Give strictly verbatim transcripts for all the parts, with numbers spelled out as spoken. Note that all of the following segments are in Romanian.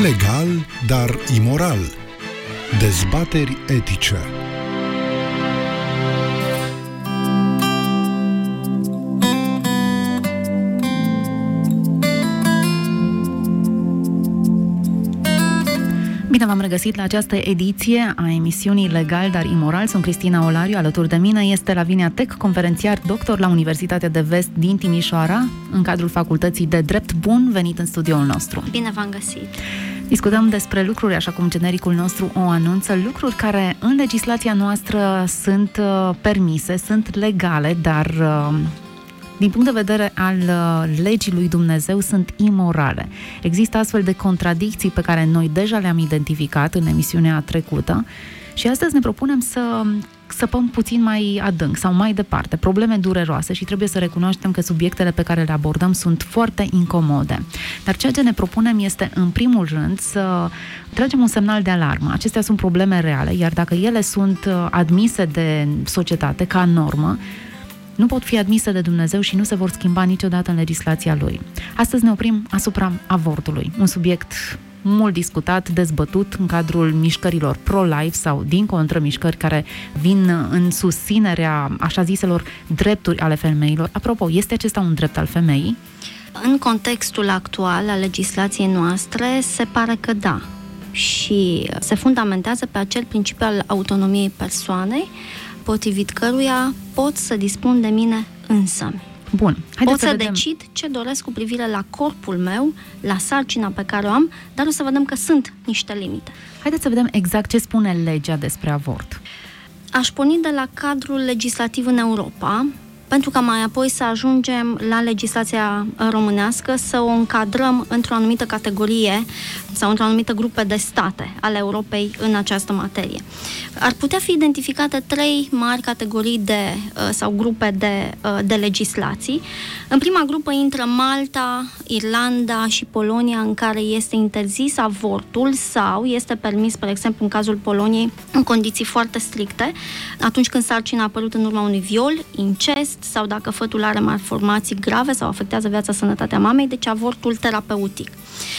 Legal, dar imoral. Dezbateri etice. Bine v-am regăsit la această ediție a emisiunii Legal, dar imoral. Sunt Cristina Olariu, alături de mine este Lavinia Tech, conferențiar doctor la Universitatea de Vest din Timișoara, în cadrul Facultății de Drept. Bun venit în studioul nostru! Bine v-am găsit! Discutăm despre lucruri, așa cum genericul nostru o anunță, lucruri care în legislația noastră sunt uh, permise, sunt legale, dar uh, din punct de vedere al uh, legii lui Dumnezeu sunt imorale. Există astfel de contradicții pe care noi deja le-am identificat în emisiunea trecută și astăzi ne propunem să săpăm puțin mai adânc sau mai departe, probleme dureroase, și trebuie să recunoaștem că subiectele pe care le abordăm sunt foarte incomode. Dar ceea ce ne propunem este, în primul rând, să tragem un semnal de alarmă. Acestea sunt probleme reale, iar dacă ele sunt admise de societate ca normă, nu pot fi admise de Dumnezeu și nu se vor schimba niciodată în legislația Lui. Astăzi ne oprim asupra avortului, un subiect mult discutat, dezbătut în cadrul mișcărilor pro-life sau, din contră, mișcări care vin în susținerea așa ziselor drepturi ale femeilor. Apropo, este acesta un drept al femeii? În contextul actual al legislației noastre, se pare că da. Și se fundamentează pe acel principiu al autonomiei persoanei, potrivit căruia pot să dispun de mine însămi. Bun. Pot să, să decid ce doresc cu privire la corpul meu, la sarcina pe care o am, dar o să vedem că sunt niște limite. Haideți să vedem exact ce spune legea despre avort. Aș porni de la cadrul legislativ în Europa, pentru ca mai apoi să ajungem la legislația românească, să o încadrăm într-o anumită categorie sau într-o anumită grupă de state ale Europei în această materie. Ar putea fi identificate trei mari categorii de, sau grupe de, de legislații. În prima grupă intră Malta, Irlanda și Polonia, în care este interzis avortul sau este permis, spre exemplu, în cazul Poloniei, în condiții foarte stricte, atunci când sarcina a apărut în urma unui viol, incest, sau dacă fătul are malformații grave sau afectează viața, sănătatea mamei, deci avortul terapeutic.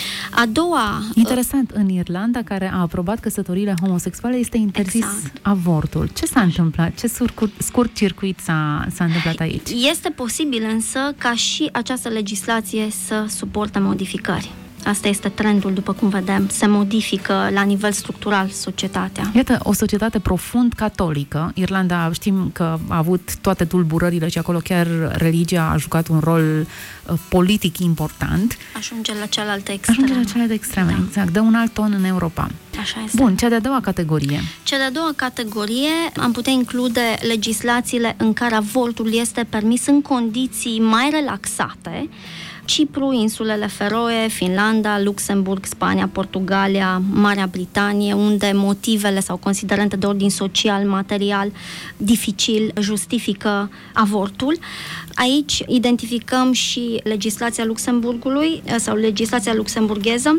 A doua... Interesant, în Irlanda, care a aprobat căsătoriile homosexuale, este interzis exact. avortul. Ce s-a întâmplat? Ce scurt, scurt circuit s-a, s-a întâmplat aici? Este posibil însă ca și această legislație să suporte modificări. Asta este trendul, după cum vedem, se modifică la nivel structural societatea. Iată, o societate profund catolică. Irlanda, știm că a avut toate tulburările și acolo chiar religia a jucat un rol uh, politic important. Ajunge la cealaltă extreme. Ajunge la cealaltă extreme, da. Exact. Dă un alt ton în Europa. Așa este. Bun, cea de-a doua categorie. Cea de-a doua categorie am putea include legislațiile în care avortul este permis în condiții mai relaxate. Cipru, insulele Feroe, Finlanda, Luxemburg, Spania, Portugalia, Marea Britanie, unde motivele sau considerente de ordin social, material, dificil justifică avortul. Aici identificăm și legislația Luxemburgului sau legislația luxemburgheză,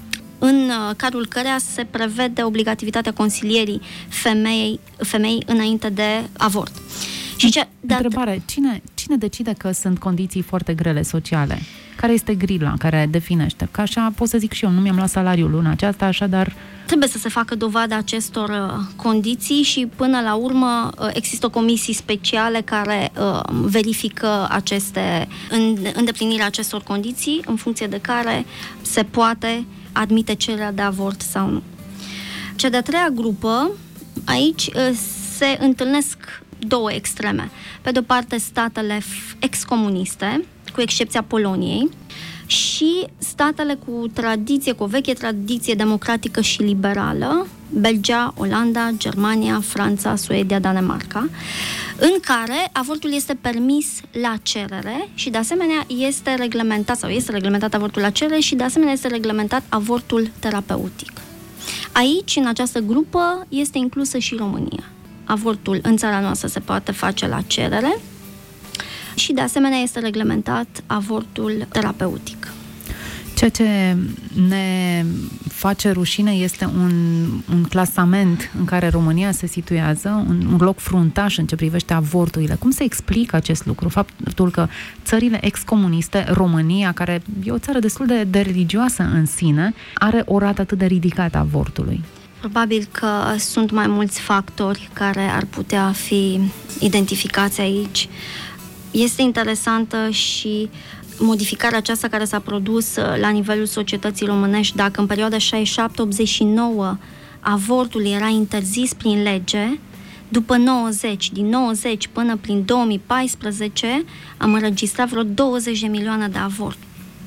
în cadrul căreia se prevede obligativitatea consilierii femeii, femeii înainte de avort. Și ce, Întrebare, cine, cine decide că sunt condiții foarte grele sociale? Care este grila care definește? Că așa pot să zic și eu, nu mi-am luat salariul luna aceasta, așadar... Trebuie să se facă dovada acestor uh, condiții și până la urmă uh, există comisii speciale care uh, verifică aceste, în, îndeplinirea acestor condiții, în funcție de care se poate admite cererea de avort sau nu. Cea de-a treia grupă, aici uh, se întâlnesc două extreme. Pe de-o parte, statele excomuniste, cu excepția Poloniei, și statele cu tradiție, cu o veche tradiție democratică și liberală, Belgia, Olanda, Germania, Franța, Suedia, Danemarca, în care avortul este permis la cerere și de asemenea este reglementat, sau este reglementat avortul la cerere și de asemenea este reglementat avortul terapeutic. Aici, în această grupă, este inclusă și România. Avortul în țara noastră se poate face la cerere și de asemenea este reglementat avortul terapeutic. Ceea ce ne face rușine este un, un clasament în care România se situează, un, un loc fruntaș în ce privește avorturile. Cum se explică acest lucru? Faptul că țările excomuniste, România, care e o țară destul de, de religioasă în sine, are o rată atât de ridicată a avortului. Probabil că sunt mai mulți factori care ar putea fi identificați aici. Este interesantă și modificarea aceasta care s-a produs la nivelul societății românești. Dacă în perioada șaizeci și șapte optzeci și nouă avortul era interzis prin lege, după nouăzeci, din nouăzeci până prin două mii paisprezece, am înregistrat vreo douăzeci de milioane de avorturi.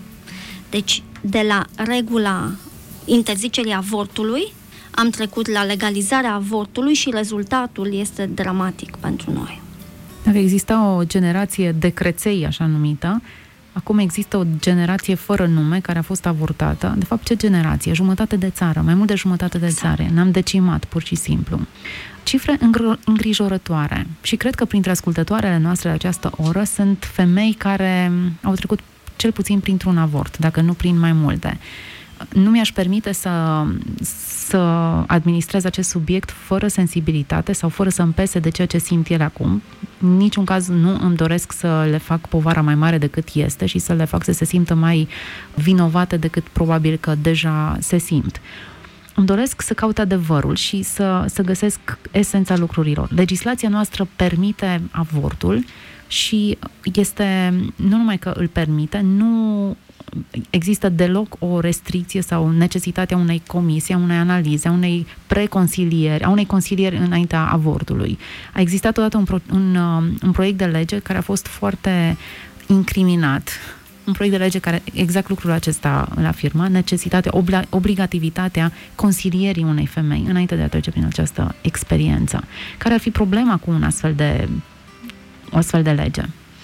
Deci, de la regula interzicerii avortului, am trecut la legalizarea avortului și rezultatul este dramatic pentru noi. Dacă exista o generație de creței, așa numită, acum există o generație fără nume care a fost avortată. De fapt, ce generație? Jumătate de țară, mai mult de jumătate de țară. Ne-am decimat, pur și simplu. Cifre îngrijorătoare. Și cred că printre ascultătoarele noastre de această oră sunt femei care au trecut cel puțin printr-un avort, dacă nu prin mai multe. Nu mi-aș permite să, să administrez acest subiect fără sensibilitate sau fără să-mi pese de ceea ce simt ele acum. În niciun caz nu îmi doresc să le fac povara mai mare decât este și să le fac să se simtă mai vinovate decât probabil că deja se simt. Îmi doresc să caut adevărul și să, să găsesc esența lucrurilor. Legislația noastră permite avortul și este, nu numai că îl permite, nu există deloc o restricție sau necesitatea unei comisii, a unei analize, a unei preconcilieri, a unei consilieri înaintea avortului. A existat odată un, pro, un, un proiect de lege care a fost foarte incriminat. Un proiect de lege care exact lucrul acesta îl afirma, necesitatea, obla, obligativitatea consilierii unei femei înainte de a trece prin această experiență. Care ar fi problema cu un astfel de, o astfel de lege?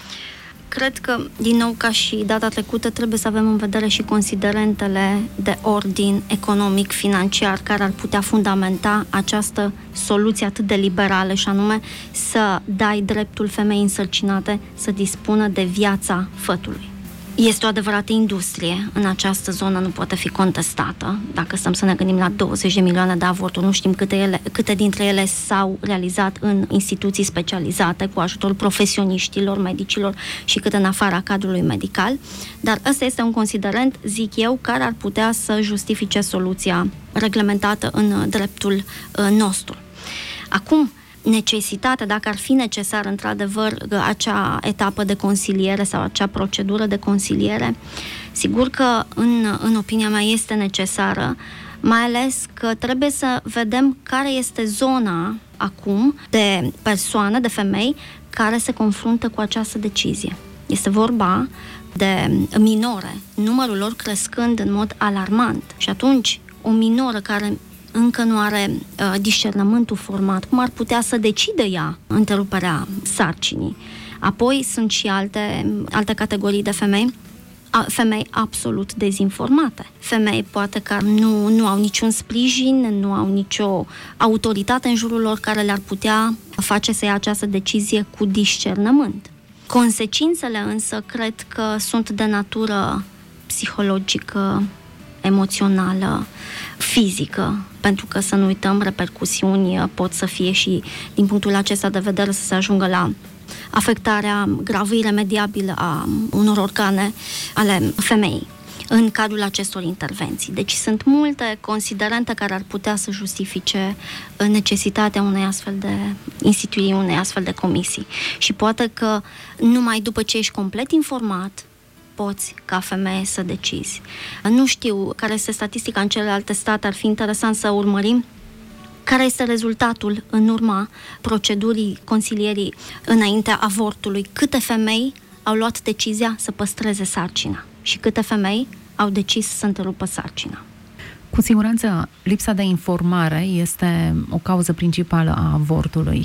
Cred că, din nou, ca și data trecută, trebuie să avem în vedere și considerentele de ordin economic, financiar, care ar putea fundamenta această soluție atât de liberală, și anume să dai dreptul femeii însărcinate să dispună de viața fătului. Este o adevărată industrie în această zonă, nu poate fi contestată. Dacă stăm să ne gândim la douăzeci de milioane de avorturi, nu știm câte, ele, câte dintre ele s-au realizat în instituții specializate, cu ajutorul profesioniștilor, medicilor și câte în afara cadrului medical. Dar ăsta este un considerent, zic eu, care ar putea să justifice soluția reglementată în dreptul nostru. Acum, necesitatea, dacă ar fi necesar într-adevăr acea etapă de consiliere sau acea procedură de consiliere, sigur că în, în opinia mea este necesară, mai ales că trebuie să vedem care este zona acum de persoane, de femei care se confruntă cu această decizie. Este vorba de minore, numărul lor crescând în mod alarmant și atunci o minoră care încă nu are uh, discernământul format, cum ar putea să decidă ea întreruperea sarcinii. Apoi sunt și alte, alte categorii de femei, a, femei absolut dezinformate. Femei poate că nu, nu au niciun sprijin, nu au nicio autoritate în jurul lor care le-ar putea face să ia această decizie cu discernământ. Consecințele însă cred că sunt de natură psihologică, emoțională, fizică, pentru că să nu uităm, repercusiuni pot să fie și din punctul acesta de vedere să se ajungă la afectarea gravă, iremediabilă a unor organe ale femeii în cadrul acestor intervenții. Deci sunt multe considerente care ar putea să justifice necesitatea unei astfel de instituirii, unei astfel de comisii. Și poate că numai după ce ești complet informat poți, ca femeie, să decizi. Nu știu care este statistica în celelalte state, ar fi interesant să urmărim care este rezultatul în urma procedurii consilierii înaintea avortului. Câte femei au luat decizia să păstreze sarcina și câte femei au decis să întrerupă sarcina. Cu siguranță, lipsa de informare este o cauză principală a avortului.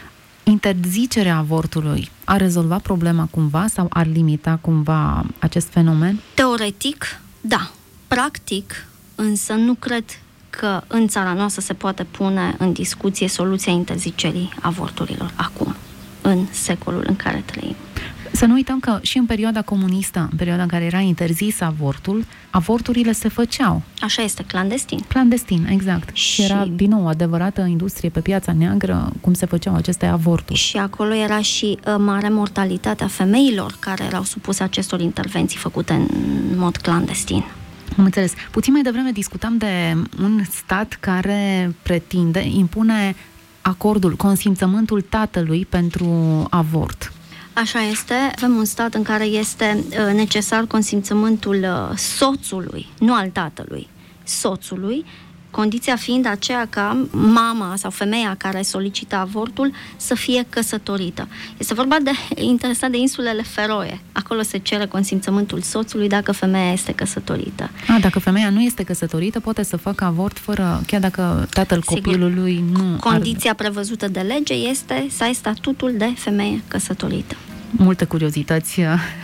Interzicerea avortului ar rezolva problema cumva sau ar limita cumva acest fenomen? Teoretic, da. Practic, însă nu cred că în țara noastră se poate pune în discuție soluția interzicerii avorturilor acum, în secolul în care trăim. Să nu uităm că și în perioada comunistă, în perioada în care era interzis avortul, avorturile se făceau. Așa este, clandestin. Clandestin, exact. Și, și era, din nou, o adevărată industrie pe piața neagră, cum se făceau aceste avorturi. Și acolo era și uh, mare mortalitatea femeilor care erau supuse acestor intervenții făcute în mod clandestin. Am înțeles. Puțin mai devreme discutam de un stat care pretinde, impune acordul, consimțământul tatălui pentru avort. Așa este. Avem un stat în care este uh, necesar consimțământul uh, soțului, nu al tatălui, soțului, condiția fiind aceea ca mama sau femeia care solicită avortul să fie căsătorită. Este vorba de, interesant, de insulele Feroe. Acolo se cere consimțământul soțului dacă femeia este căsătorită. A, dacă femeia nu este căsătorită, poate să facă avort fără, chiar dacă tatăl Sigur. copilului nu... Condiția ar... prevăzută de lege este să ai statutul de femeie căsătorită. Multe curiozități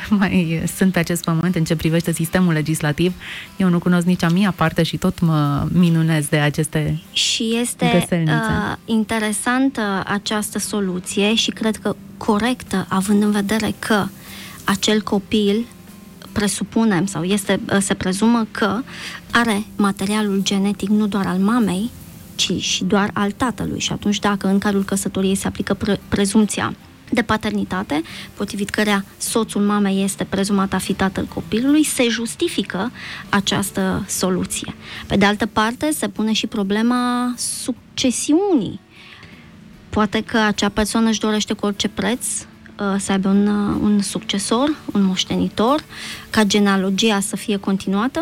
mai sunt pe acest pământ în ce privește sistemul legislativ. Eu nu cunosc nici a mia parte și tot mă minunez de aceste Și este uh, interesantă această soluție și cred că corectă, având în vedere că acel copil, presupunem sau este, se prezumă că are materialul genetic nu doar al mamei, ci și doar al tatălui. Și atunci, dacă în cadrul căsătoriei se aplică pre- prezumția de paternitate, potrivit cărea soțul mamei este prezumat a fi tatăl copilului, se justifică această soluție. Pe de altă parte, se pune și problema succesiunii. Poate că acea persoană își dorește cu orice preț să aibă un, un succesor, un moștenitor, ca genealogia să fie continuată,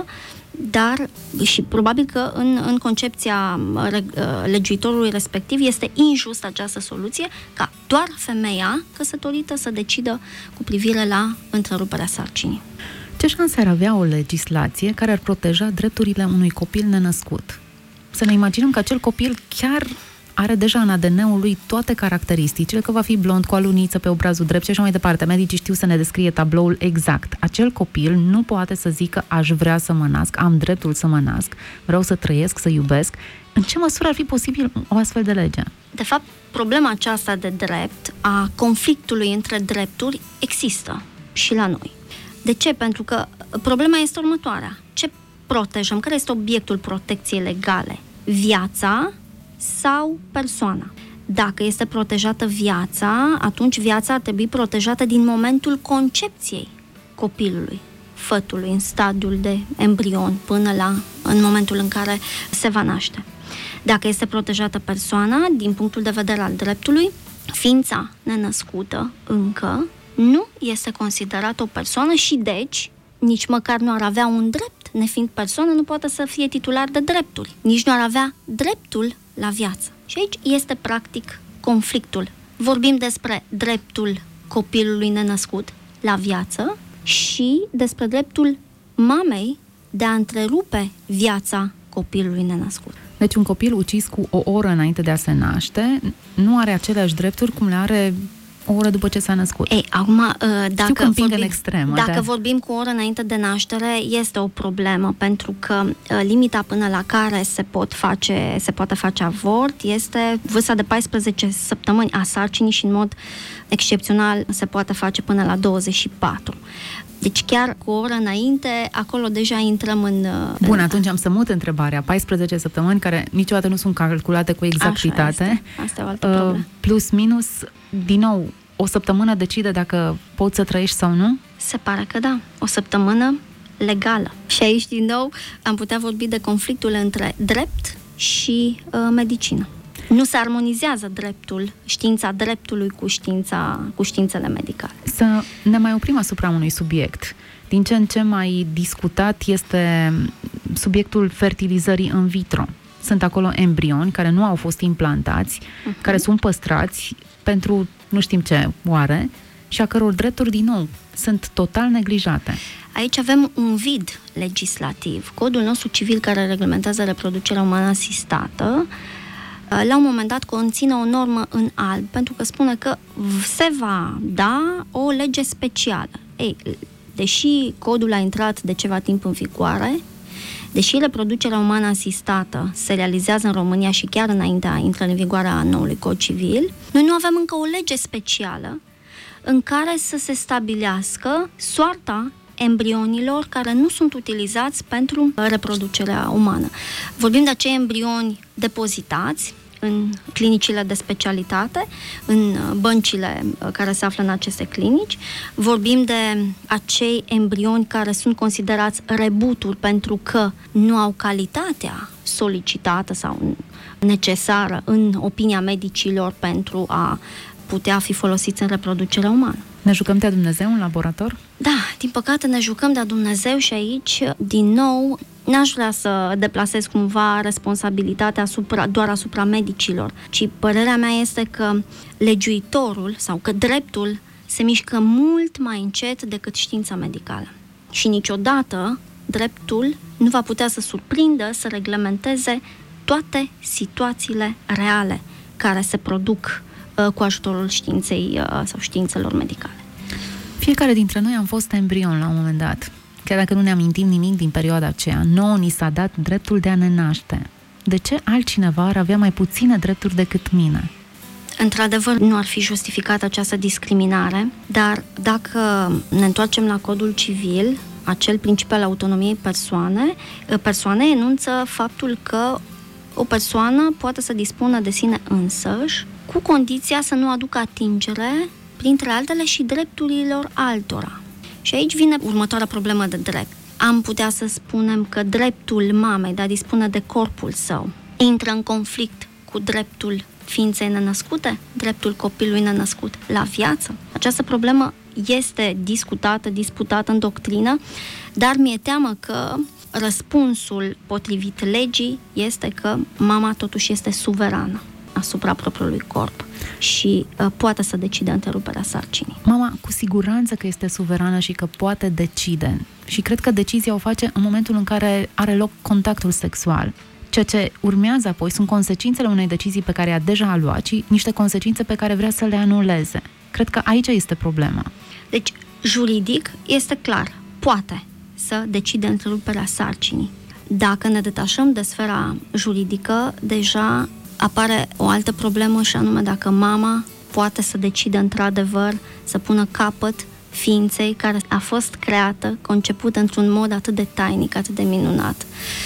dar și probabil că în, în concepția legiuitorului respectiv este injust această soluție ca doar femeia căsătorită să decidă cu privire la întreruperea sarcinii. Ce șanse ar avea o legislație care ar proteja drepturile unui copil nenăscut? Să ne imaginăm că acel copil chiar are deja în A D N-ul lui toate caracteristicile, că va fi blond, cu aluniță pe obrazul drept și așa mai departe. Medicii știu să ne descrie tabloul exact. Acel copil nu poate să zică aș vrea să mă nasc, am dreptul să mă nasc, vreau să trăiesc, să iubesc. În ce măsură ar fi posibil o astfel de lege? De fapt, problema aceasta de drept, a conflictului între drepturi, există și la noi. De ce? Pentru că problema este următoarea. Ce protejăm? Care este obiectul protecției legale? Viața sau persoana? Dacă este protejată viața, atunci viața ar trebui protejată din momentul concepției copilului, fătului, în stadiul de embrion, până la în momentul în care se va naște. Dacă este protejată persoana, din punctul de vedere al dreptului, ființa nenăscută încă nu este considerată o persoană și deci nici măcar nu ar avea un drept, nefiind persoană, nu poate să fie titular de drepturi. Nici nu ar avea dreptul la viață. Și aici este practic conflictul. Vorbim despre dreptul copilului nenăscut la viață și despre dreptul mamei de a întrerupe viața copilului nenăscut. Deci un copil ucis cu o oră înainte de a se naște nu are aceleași drepturi cum le are o oră după ce s-a născut. Ei, acum, dacă, vorbim, extremă, dacă dar... vorbim cu o oră înainte de naștere, este o problemă, pentru că limita până la care se, pot face, se poate face avort este vârsta de paisprezece săptămâni a sarcinii și în mod excepțional se poate face până la douăzeci și patru. Deci chiar cu o oră înainte, acolo deja intrăm în... Bun, atunci am să mut întrebarea. paisprezece săptămâni care niciodată nu sunt calculate cu exactitate. Așa este. Asta e o altă problemă. Plus, minus, din nou, o săptămână decide dacă poți să trăiești sau nu? Se pare că da. O săptămână legală. Și aici, din nou, am putea vorbi de conflictul între drept și uh, medicină. Nu se armonizează dreptul, știința dreptului cu știința, cu științele medicale. Să ne mai oprim asupra unui subiect. Din ce în ce mai discutat este subiectul fertilizării in vitro. Sunt acolo embrioni care nu au fost implantați, uh-huh. care sunt păstrați pentru nu știm ce oare și a căror drepturi, din nou, sunt total neglijate. Aici avem un vid legislativ. Codul nostru civil care reglementează reproducerea umană asistată la un moment dat conține o normă în alb, pentru că spune că se va da o lege specială. Ei, deși codul a intrat de ceva timp în vigoare, deși reproducerea umană asistată se realizează în România și chiar înaintea intrării în vigoare a noului cod civil, noi nu avem încă o lege specială în care să se stabilească soarta embrionilor care nu sunt utilizați pentru reproducerea umană. Vorbim de acei embrioni depozitați în clinicile de specialitate, în băncile care se află în aceste clinici. Vorbim de acei embrioni care sunt considerați rebuturi pentru că nu au calitatea solicitată sau necesară în opinia medicilor pentru a putea fi folosiți în reproducerea umană. Ne jucăm de Dumnezeu în laborator? Da, din păcate ne jucăm de Dumnezeu și aici, din nou, n-aș vrea să deplasez cumva responsabilitatea asupra, doar asupra medicilor, ci părerea mea este că legiuitorul sau că dreptul se mișcă mult mai încet decât știința medicală. Și niciodată dreptul nu va putea să surprindă, să reglementeze toate situațiile reale care se produc uh, cu ajutorul științei uh, sau științelor medicale. Fiecare dintre noi am fost embrion la un moment dat. Chiar dacă nu ne amintim nimic din perioada aceea, nouă ni s-a dat dreptul de a ne naște. De ce altcineva ar avea mai puține drepturi decât mine? Într-adevăr, nu ar fi justificată această discriminare, dar dacă ne întoarcem la codul civil, acel principiu al autonomiei persoane, persoane enunță faptul că o persoană poate să dispună de sine însăși, cu condiția să nu aducă atingere, printre altele, și drepturilor altora. Și aici vine următoarea problemă de drept. Am putea să spunem că dreptul mamei de a dispune de corpul său intră în conflict cu dreptul ființei nenăscute, dreptul copilului nenăscut la viață. Această problemă este discutată, disputată în doctrină, dar mi-e teamă că răspunsul potrivit legii este că mama totuși este suverană asupra propriului corp și uh, poate să decide întreruperea sarcinii. Mama cu siguranță că este suverană și că poate decide. Și cred că decizia o face în momentul în care are loc contactul sexual. Ceea ce urmează apoi sunt consecințele unei decizii pe care a deja a luat și niște consecințe pe care vrea să le anuleze. Cred că aici este problema. Deci, juridic, este clar, poate să decide întreruperea sarcinii. Dacă ne detașăm de sfera juridică, deja apare o altă problemă, și anume dacă mama poate să decide într-adevăr să pună capăt ființei care a fost creată, concepută într-un mod atât de tainic, atât de minunat.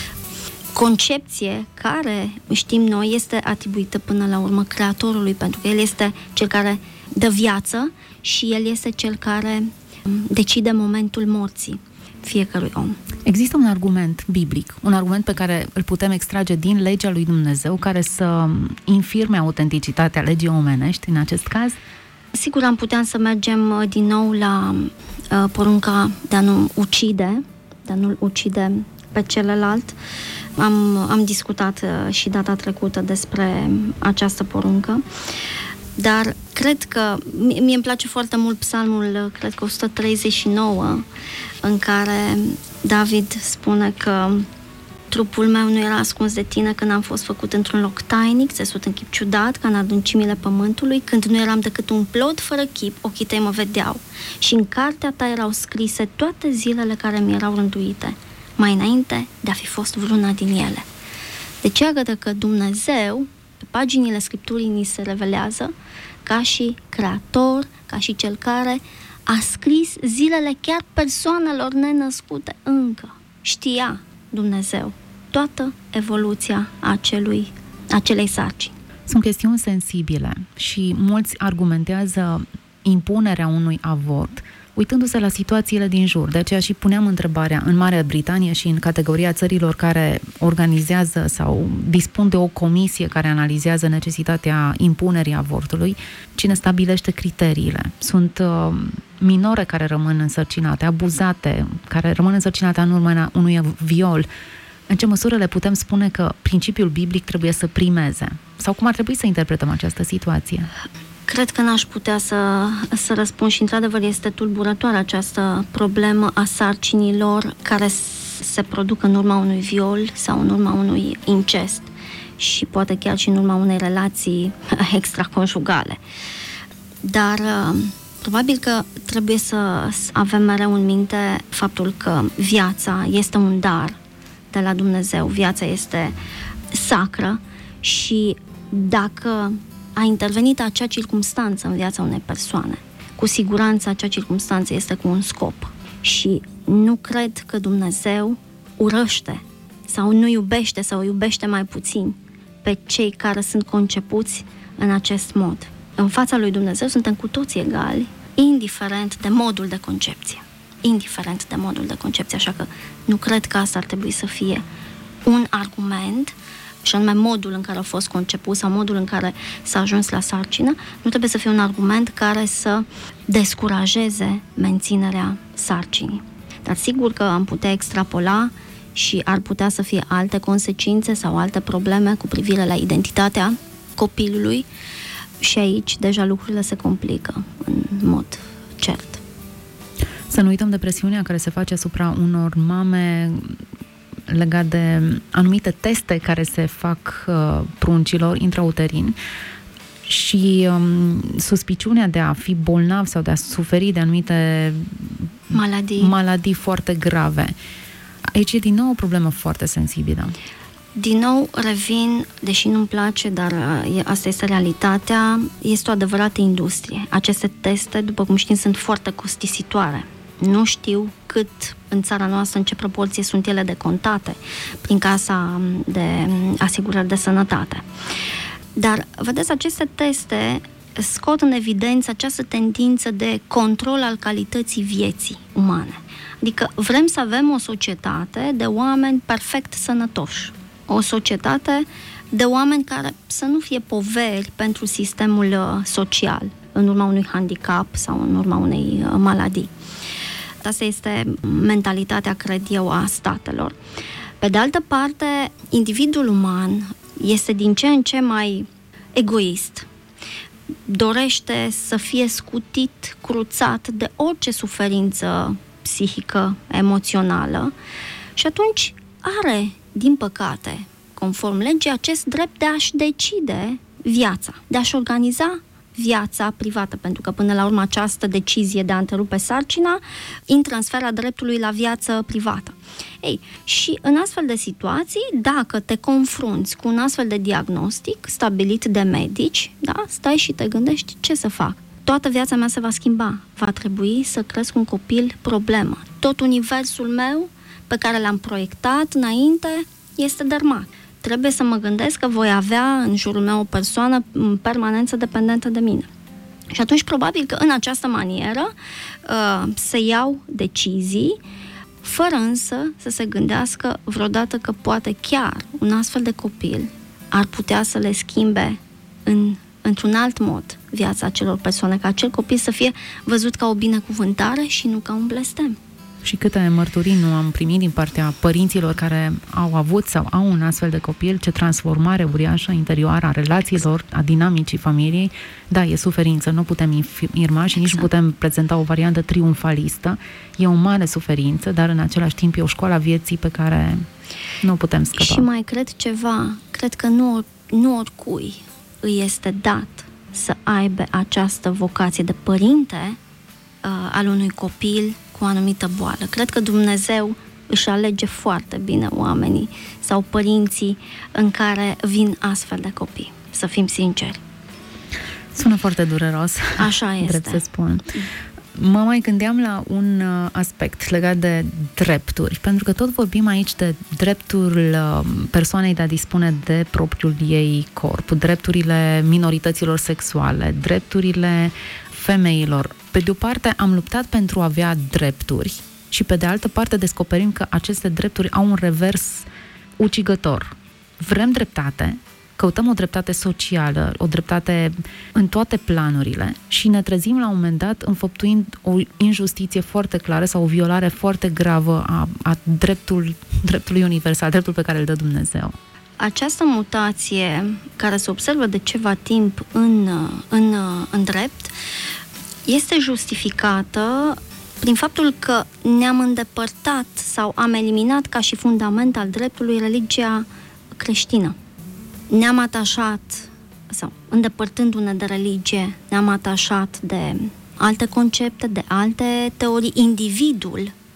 Concepție care, știm noi, este atribuită până la urmă Creatorului, pentru că El este cel care dă viață și El este cel care decide momentul morții fiecărui om. Există un argument biblic, un argument pe care îl putem extrage din legea lui Dumnezeu, care să infirme autenticitatea legii omenești în acest caz? Sigur, am putea să mergem din nou la uh, porunca de a nu ucide, de a nu ucide pe celălalt. Am, am discutat uh, și data trecută despre această poruncă, dar cred că, mie îmi place foarte mult psalmul, cred că o sută treizeci și nouă, în care David spune că trupul meu nu era ascuns de tine când am fost făcut într-un loc tainic, țesut în chip ciudat, ca în adâncimile pământului, când nu eram decât un plod fără chip, ochii tăi mă vedeau. Și în cartea ta erau scrise toate zilele care mi erau rânduite, mai înainte de a fi fost vreuna din ele. Deci iată că Dumnezeu, pe paginile Scripturii, ni se revelează ca și creator, ca și cel care a scris zilele chiar persoanelor nenăscute încă. Știa Dumnezeu toată evoluția acelui, acelei sarcini. Sunt chestiuni sensibile și mulți argumentează impunerea unui avort uitându-se la situațiile din jur. De aceea și puneam întrebarea în Marea Britanie și în categoria țărilor care organizează sau dispun de o comisie care analizează necesitatea impunerii avortului, cine stabilește criteriile. Sunt uh, minore care rămân însărcinate, abuzate, care rămân însărcinate în urma unui viol. În ce măsură le putem spune că principiul biblic trebuie să primeze? Sau cum ar trebui să interpretăm această situație? Cred că n-aș putea să, să răspund și, într-adevăr, este tulburătoare această problemă a sarcinilor care se produc în urma unui viol sau în urma unui incest și poate chiar și în urma unei relații extraconjugale. Dar probabil că trebuie să avem mereu în minte faptul că viața este un dar de la Dumnezeu, viața este sacră și dacă a intervenit acea circumstanță în viața unei persoane, cu siguranță acea circumstanță este cu un scop. Și nu cred că Dumnezeu urăște sau nu iubește sau iubește mai puțin pe cei care sunt concepuți în acest mod. În fața lui Dumnezeu suntem cu toți egali, indiferent de modul de concepție. Indiferent de modul de concepție, așa că nu cred că asta ar trebui să fie un argument, și anume modul în care a fost conceput sau modul în care s-a ajuns la sarcină, nu trebuie să fie un argument care să descurajeze menținerea sarcinii. Dar sigur că am putea extrapola și ar putea să fie alte consecințe sau alte probleme cu privire la identitatea copilului și aici deja lucrurile se complică în mod cert. Să nu uităm de presiunea care se face asupra unor mame legat de anumite teste care se fac uh, pruncilor intrauterini și um, suspiciunea de a fi bolnav sau de a suferi de anumite maladii, maladii foarte grave. Aici e din nou o problemă foarte sensibilă. Din nou revin, deși nu-mi place, dar asta este realitatea, este o adevărată industrie. Aceste teste, după cum știm, sunt foarte costisitoare. Nu știu cât în țara noastră, în ce proporție sunt ele decontate prin Casa de Asigurări de Sănătate. Dar, vedeți, aceste teste scot în evidență această tendință de control al calității vieții umane. Adică vrem să avem o societate de oameni perfect sănătoși. O societate de oameni care să nu fie poveri pentru sistemul social, în urma unui handicap sau în urma unei maladii. Asta este mentalitatea, cred eu, a statelor. Pe de altă parte, individul uman este din ce în ce mai egoist. Dorește să fie scutit, cruțat de orice suferință psihică, emoțională și atunci are, din păcate, conform legii, acest drept de a-și decide viața, de a-și organiza viața privată, pentru că până la urmă această decizie de a întrerupe sarcina intră în sfera dreptului la viață privată. Ei, și în astfel de situații, dacă te confrunți cu un astfel de diagnostic stabilit de medici, da, stai și te gândești ce să fac. Toată viața mea se va schimba. Va trebui să cresc un copil problemă. Tot universul meu pe care l-am proiectat înainte este dărmat. Trebuie să mă gândesc că voi avea în jurul meu o persoană în permanență dependentă de mine. Și atunci probabil că în această manieră uh, se iau decizii, fără însă să se gândească vreodată că poate chiar un astfel de copil ar putea să le schimbe în, într-un alt mod viața acelor persoane, ca acel copil să fie văzut ca o binecuvântare și nu ca un blestem. Și câte mărturii nu am primit din partea părinților care au avut sau au un astfel de copil, ce transformare uriașă interioară a relațiilor, a dinamicii familiei. Da, e suferință, nu putem infirma și nici nu putem prezenta o variantă triumfalistă. E o mare suferință, dar în același timp e o școală a vieții pe care nu putem scăpa. Și mai cred ceva, cred că nu, nu oricui îi este dat să aibă această vocație de părinte uh, al unui copil cu o anumită boală. Cred că Dumnezeu își alege foarte bine oamenii sau părinții în care vin astfel de copii. Să fim sinceri. Sună foarte dureros. Așa este. Drept să spun. Mă mai gândeam la un aspect legat de drepturi, pentru că tot vorbim aici de dreptul persoanei de a dispune de propriul ei corp, drepturile minorităților sexuale, drepturile femeilor. Pe de o parte am luptat pentru a avea drepturi și pe de altă parte descoperim că aceste drepturi au un revers ucigător. Vrem dreptate, căutăm o dreptate socială, o dreptate în toate planurile și ne trezim la un moment dat înfăptuind o injustiție foarte clară sau o violare foarte gravă a, a dreptul, dreptului universal, dreptul pe care îl dă Dumnezeu. Această mutație care se observă de ceva timp în, în, în drept este justificată prin faptul că ne-am îndepărtat sau am eliminat ca și fundament al dreptului religia creștină. Ne-am atașat, sau îndepărtându-ne de religie, ne-am atașat de alte concepte, de alte teorii. Individul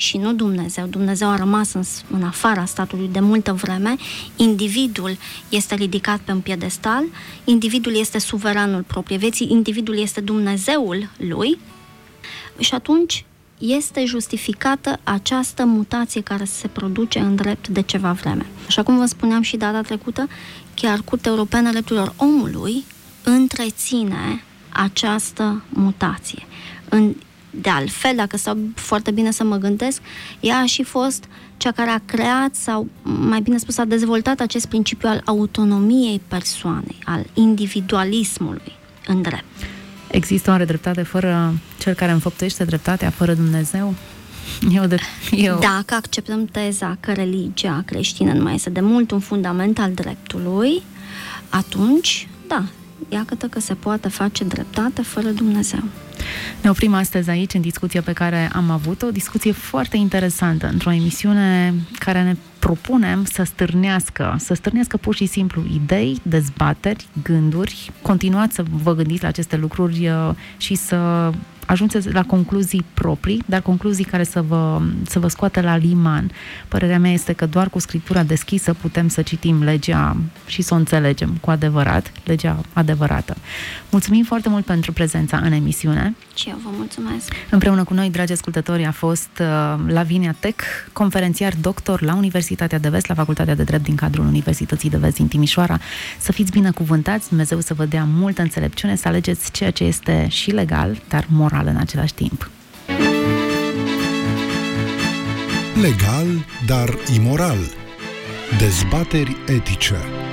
și nu Dumnezeu. Dumnezeu a rămas în, în afara statului de multă vreme, individul este ridicat pe un piedestal, individul este suveranul propriei vieții, individul este Dumnezeul lui și atunci este justificată această mutație care se produce în drept de ceva vreme. Așa cum vă spuneam și data trecută, chiar Curtea Europeană a Drepturilor Omului întreține această mutație. În, de altfel, dacă stau foarte bine să mă gândesc, ea a și fost cea care a creat, sau mai bine spus, a dezvoltat acest principiu al autonomiei persoanei, al individualismului în drept. Există oare dreptate fără cel care înfăptuiește dreptatea, fără Dumnezeu? Eu de, eu... Dacă acceptăm teza că religia creștină nu mai este de mult un fundament al dreptului, atunci, da, iată că se poate face dreptate fără Dumnezeu. Ne oprim astăzi aici în discuția pe care am avut-o, o discuție foarte interesantă, într-o emisiune care ne propunem să stârnească, să stârnească pur și simplu idei, dezbateri, gânduri. Continuați să vă gândiți la aceste lucruri și să ajungeți la concluzii proprii, dar concluzii care să vă, să vă scoată la liman. Părerea mea este că doar cu scriptura deschisă putem să citim legea și să o înțelegem cu adevărat, legea adevărată. Mulțumim foarte mult pentru prezența în emisiune. Și eu vă mulțumesc. Împreună cu noi, dragi ascultători, a fost uh, Lavinia Tech, conferențiar doctor la Universitatea de Vest, la Facultatea de Drept din cadrul Universității de Vest din Timișoara. Să fiți binecuvântați, Dumnezeu să vă dea multă înțelepciune, să alegeți ceea ce este și legal, dar moral în același timp. Legal, dar imoral. Dezbateri etice.